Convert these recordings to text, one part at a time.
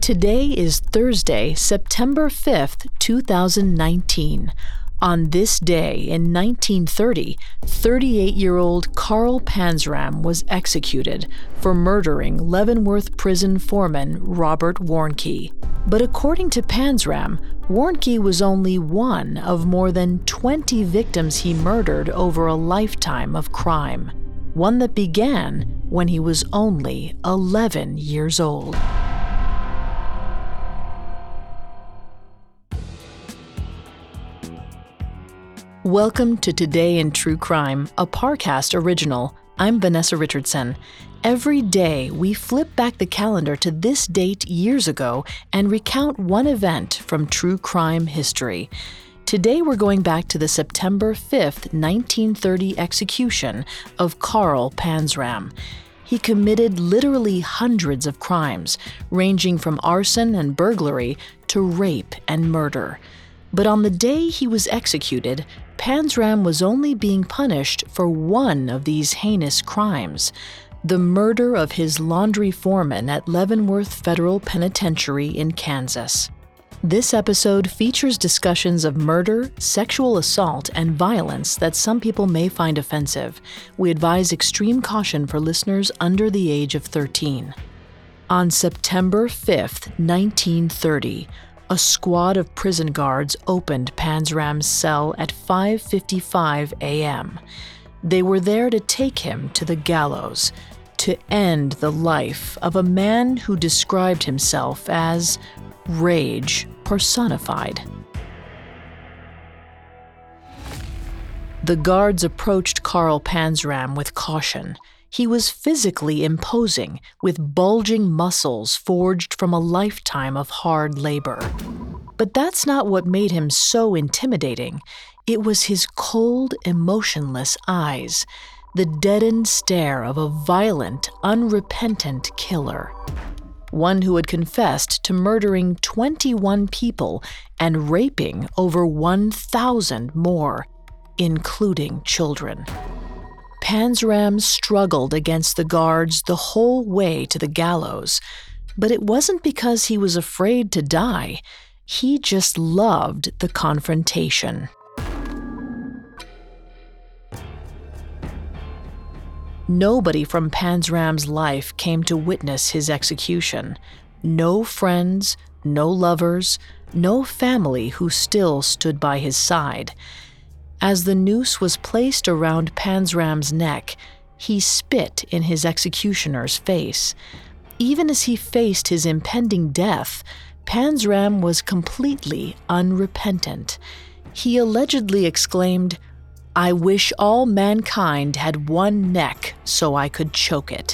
Today is Thursday, September 5th, 2019. On this day in 1930, 38-year-old Carl Panzram was executed for murdering Leavenworth prison foreman Robert Warnke. But according to Panzram, Warnke was only one of more than 20 victims he murdered over a lifetime of crime, one that began when he was only 11 years old. Welcome to Today in True Crime, a Parcast original. I'm Vanessa Richardson. Every day, we flip back the calendar to this date years ago and recount one event from true crime history. Today, we're going back to the September 5th, 1930 execution of Carl Panzram. He committed literally hundreds of crimes, ranging from arson and burglary to rape and murder. But on the day he was executed, Panzram was only being punished for one of these heinous crimes: the murder of his laundry foreman at Leavenworth Federal Penitentiary in Kansas. This episode features discussions of murder, sexual assault, and violence that some people may find offensive. We advise extreme caution for listeners under the age of 13. On September 5th, 1930, a squad of prison guards opened Panzram's cell at 5:55 a.m. They were there to take him to the gallows, to end the life of a man who described himself as rage personified. The guards approached Carl Panzram with caution. He was physically imposing, with bulging muscles forged from a lifetime of hard labor. But that's not what made him so intimidating. It was his cold, emotionless eyes, the deadened stare of a violent, unrepentant killer. One who had confessed to murdering 21 people and raping over 1,000 more, including children. Panzram struggled against the guards the whole way to the gallows, but it wasn't because he was afraid to die. He just loved the confrontation. Nobody from Panzram's life came to witness his execution. No friends, no lovers, no family who still stood by his side. As the noose was placed around Panzram's neck, he spit in his executioner's face. Even as he faced his impending death, Panzram was completely unrepentant. He allegedly exclaimed, "I wish all mankind had one neck so I could choke it."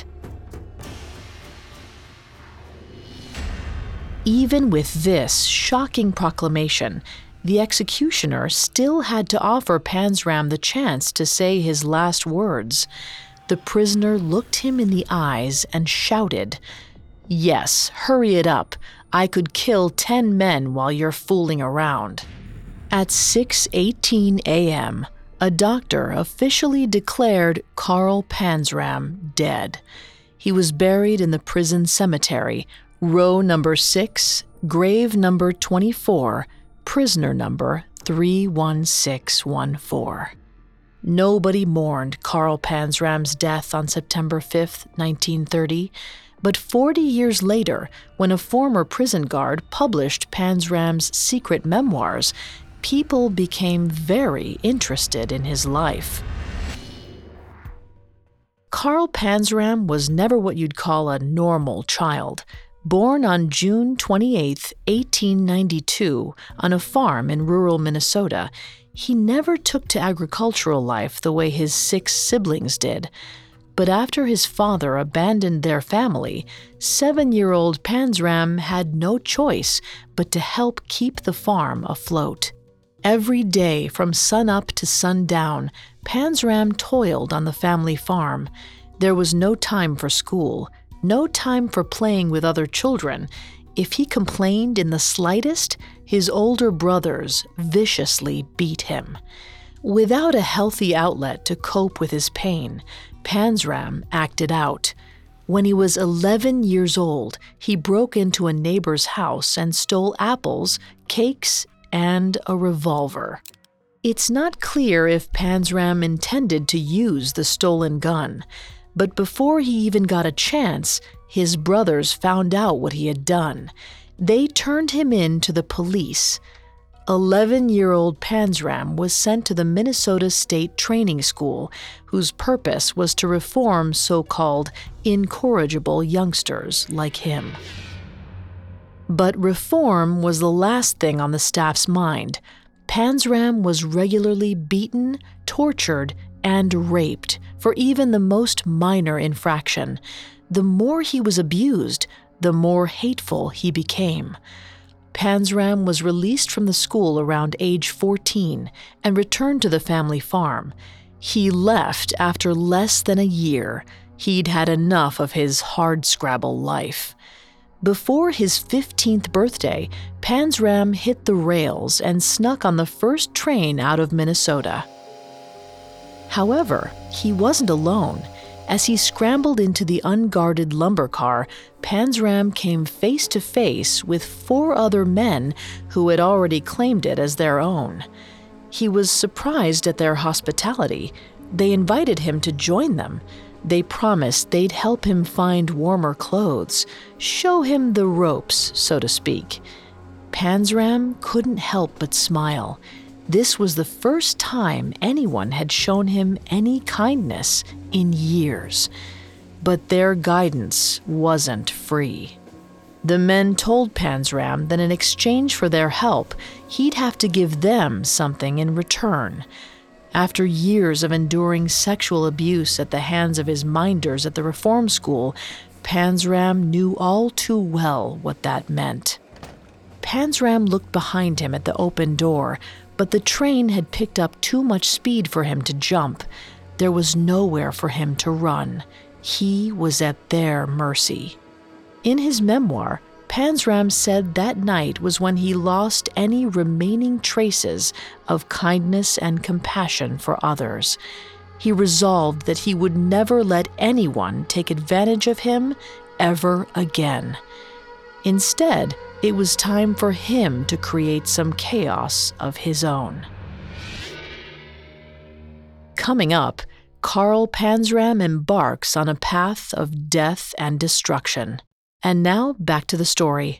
Even with this shocking proclamation, the executioner still had to offer Panzram the chance to say his last words. The prisoner looked him in the eyes and shouted, "Yes, hurry it up. I could kill 10 men while you're fooling around." At 6:18 a.m., a doctor officially declared Carl Panzram dead. He was buried in the prison cemetery, row number 6, grave number 24, prisoner number 31614. Nobody mourned Carl Panzram's death on September 5th, 1930, but 40 years later, when a former prison guard published Panzram's secret memoirs, people became very interested in his life. Carl Panzram was never what you'd call a normal child. Born on June 28, 1892, on a farm in rural Minnesota, he never took to agricultural life the way his 6 siblings did. But after his father abandoned their family, 7-year-old Panzram had no choice but to help keep the farm afloat. Every day from sunup to sundown, Panzram toiled on the family farm. There was no time for school, no time for playing with other children. If he complained in the slightest, his older brothers viciously beat him. Without a healthy outlet to cope with his pain, Panzram acted out. When he was 11 years old, he broke into a neighbor's house and stole apples, cakes, and a revolver. It's not clear if Panzram intended to use the stolen gun, but before he even got a chance, his brothers found out what he had done. They turned him in to the police. 11-year-old Panzram was sent to the Minnesota State Training School, whose purpose was to reform so-called incorrigible youngsters like him. But reform was the last thing on the staff's mind. Panzram was regularly beaten, tortured, and raped for even the most minor infraction. The more he was abused, the more hateful he became. Panzram was released from the school around age 14 and returned to the family farm. He left after less than a year. He'd had enough of his hardscrabble life. Before his 15th birthday, Panzram hit the rails and snuck on the first train out of Minnesota. However, he wasn't alone. As he scrambled into the unguarded lumber car, Panzram came face to face with 4 other men who had already claimed it as their own. He was surprised at their hospitality. They invited him to join them. They promised they'd help him find warmer clothes, show him the ropes, so to speak. Panzram couldn't help but smile. This was the first time anyone had shown him any kindness in years. But their guidance wasn't free. The men told Panzram that in exchange for their help, he'd have to give them something in return. After years of enduring sexual abuse at the hands of his minders at the reform school, Panzram knew all too well what that meant. Panzram looked behind him at the open door, but the train had picked up too much speed for him to jump. There was nowhere for him to run. He was at their mercy. In his memoir, Panzram said that night was when he lost any remaining traces of kindness and compassion for others. He resolved that he would never let anyone take advantage of him ever again. Instead, it was time for him to create some chaos of his own. Coming up, Carl Panzram embarks on a path of death and destruction. And now, back to the story.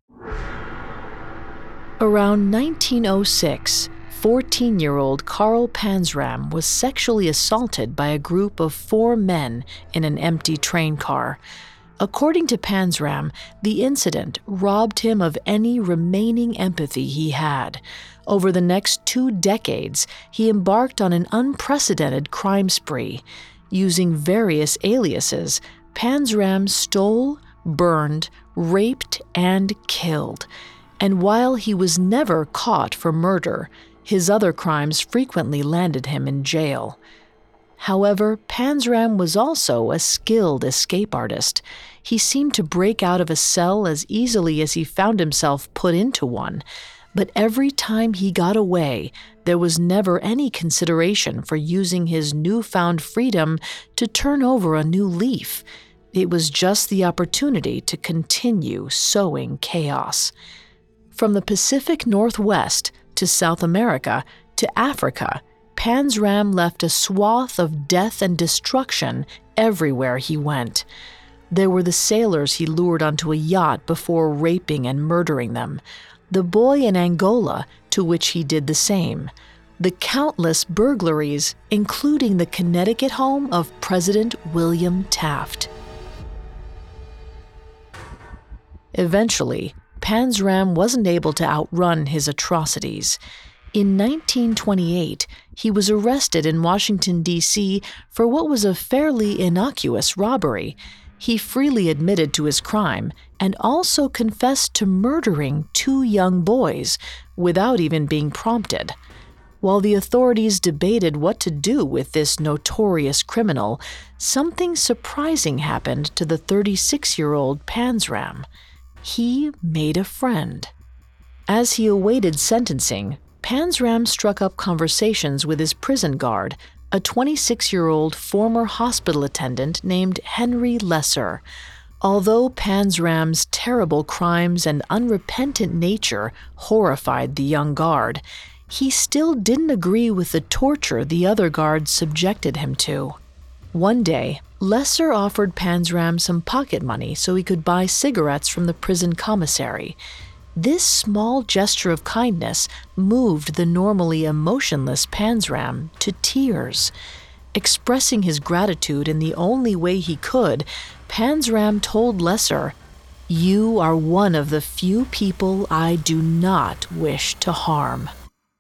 Around 1906, 14-year-old Carl Panzram was sexually assaulted by a group of 4 men in an empty train car. According to Panzram, the incident robbed him of any remaining empathy he had. Over the next 2 decades, he embarked on an unprecedented crime spree. Using various aliases, Panzram stole, burned, raped, and killed. And while he was never caught for murder, his other crimes frequently landed him in jail. However, Panzram was also a skilled escape artist. He seemed to break out of a cell as easily as he found himself put into one. But every time he got away, there was never any consideration for using his newfound freedom to turn over a new leaf. It was just the opportunity to continue sowing chaos. From the Pacific Northwest to South America to Africa, Panzram left a swath of death and destruction everywhere he went. There were the sailors he lured onto a yacht before raping and murdering them, the boy in Angola to which he did the same, the countless burglaries, including the Connecticut home of President William Taft. Eventually, Panzram wasn't able to outrun his atrocities. In 1928, he was arrested in Washington, D.C. for what was a fairly innocuous robbery. He freely admitted to his crime and also confessed to murdering 2 young boys without even being prompted. While the authorities debated what to do with this notorious criminal, something surprising happened to the 36-year-old Panzram. He made a friend. As he awaited sentencing, Panzram struck up conversations with his prison guard, a 26-year-old former hospital attendant named Henry Lesser. Although Panzram's terrible crimes and unrepentant nature horrified the young guard, he still didn't agree with the torture the other guards subjected him to. One day, Lesser offered Panzram some pocket money so he could buy cigarettes from the prison commissary. This small gesture of kindness moved the normally emotionless Panzram to tears. Expressing his gratitude in the only way he could, Panzram told Lesser, "You are one of the few people I do not wish to harm."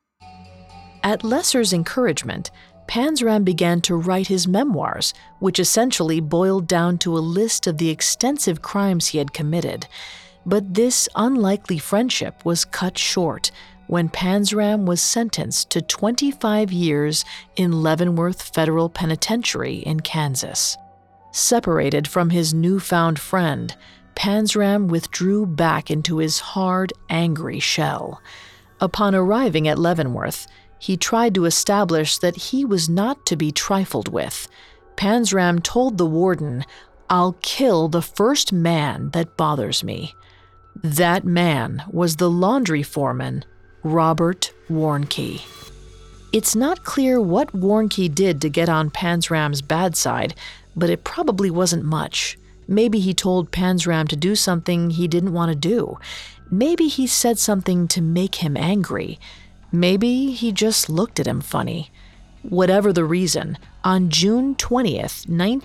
At Lesser's encouragement, Panzram began to write his memoirs, which essentially boiled down to a list of the extensive crimes he had committed. But this unlikely friendship was cut short when Panzram was sentenced to 25 years in Leavenworth Federal Penitentiary in Kansas. Separated from his newfound friend, Panzram withdrew back into his hard, angry shell. Upon arriving at Leavenworth, he tried to establish that he was not to be trifled with. Panzram told the warden, "I'll kill the first man that bothers me." That man was the laundry foreman, Robert Warnke. It's not clear what Warnke did to get on Panzram's bad side, but it probably wasn't much. Maybe he told Panzram to do something he didn't want to do. Maybe he said something to make him angry. Maybe he just looked at him funny. Whatever the reason, on June 20th,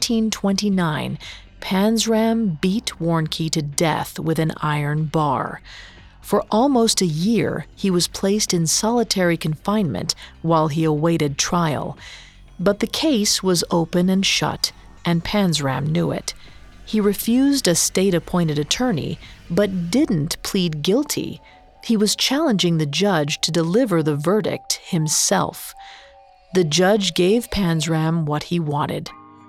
1929, Panzram beat Warnke to death with an iron bar. For almost a year, he was placed in solitary confinement while he awaited trial. But the case was open and shut, and Panzram knew it. He refused a state-appointed attorney, but didn't plead guilty. He was challenging the judge to deliver the verdict himself. The judge gave Panzram what he wanted.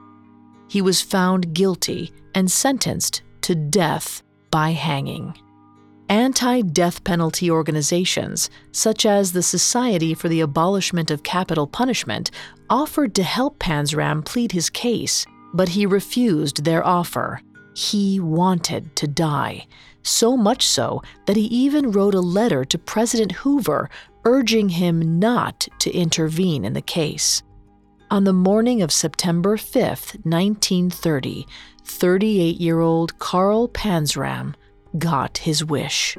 He was found guilty and sentenced to death by hanging. Anti-death penalty organizations, such as the Society for the Abolishment of Capital Punishment, offered to help Panzram plead his case, but he refused their offer. He wanted to die, so much so that he even wrote a letter to President Hoover urging him not to intervene in the case. On the morning of September 5th, 1930, 38-year-old Carl Panzram got his wish.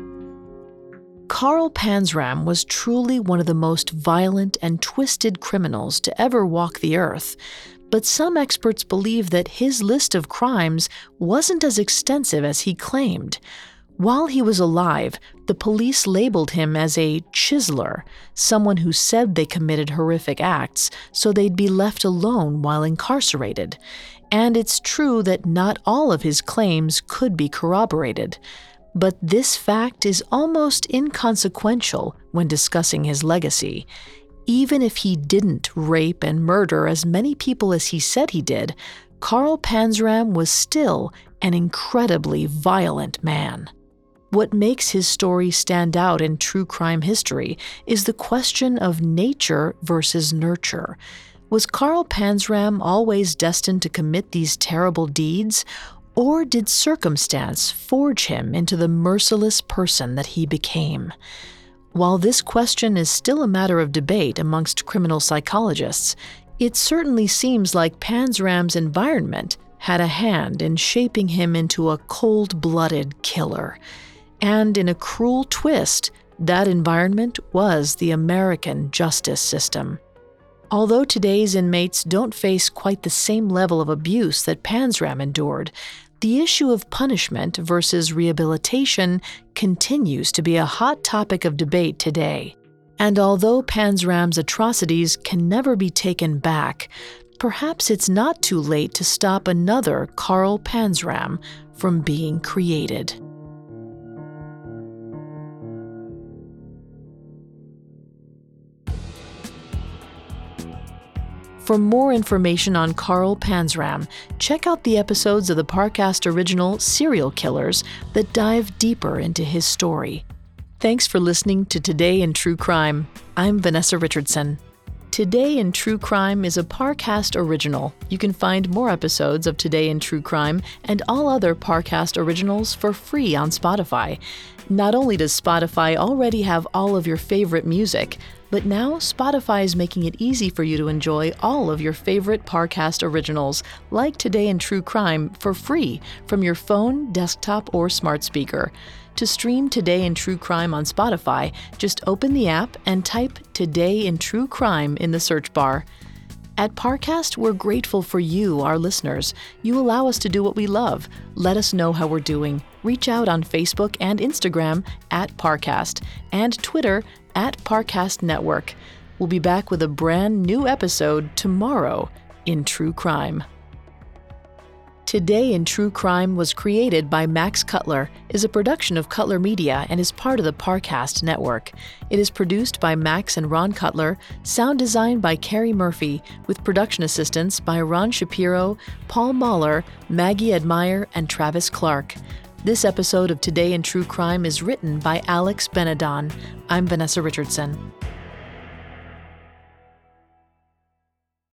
Carl Panzram was truly one of the most violent and twisted criminals to ever walk the earth, but some experts believe that his list of crimes wasn't as extensive as he claimed. While he was alive, the police labeled him as a chiseler, someone who said they committed horrific acts so they'd be left alone while incarcerated. And it's true that not all of his claims could be corroborated. But this fact is almost inconsequential when discussing his legacy. Even if he didn't rape and murder as many people as he said he did, Carl Panzram was still an incredibly violent man. What makes his story stand out in true crime history is the question of nature versus nurture. Was Carl Panzram always destined to commit these terrible deeds, or did circumstance forge him into the merciless person that he became? While this question is still a matter of debate amongst criminal psychologists, it certainly seems like Panzram's environment had a hand in shaping him into a cold-blooded killer. And in a cruel twist, that environment was the American justice system. Although today's inmates don't face quite the same level of abuse that Panzram endured, the issue of punishment versus rehabilitation continues to be a hot topic of debate today. And although Panzram's atrocities can never be taken back, perhaps it's not too late to stop another Carl Panzram from being created. For more information on Carl Panzram, check out the episodes of the Parcast original Serial Killers that dive deeper into his story. Thanks for listening to Today in True Crime. I'm Vanessa Richardson. Today in True Crime is a Parcast original. You can find more episodes of Today in True Crime and all other Parcast originals for free on Spotify. Not only does Spotify already have all of your favorite music, but now Spotify is making it easy for you to enjoy all of your favorite Parcast originals, like Today in True Crime, for free from your phone, desktop, or smart speaker. To stream Today in True Crime on Spotify, just open the app and type Today in True Crime in the search bar. At Parcast, we're grateful for you, our listeners. You allow us to do what we love. Let us know how we're doing. Reach out on Facebook and Instagram at Parcast and Twitter at Parcast Network. We'll be back with a brand new episode tomorrow in True Crime. Today in True Crime was created by Max Cutler, is a production of Cutler Media, and is part of the Parcast Network. It is produced by Max and Ron Cutler, sound designed by Carrie Murphy, with production assistance by Ron Shapiro, Paul Mahler, Maggie Admire, and Travis Clark. This episode of Today in True Crime is written by Alex Benedon. I'm Vanessa Richardson.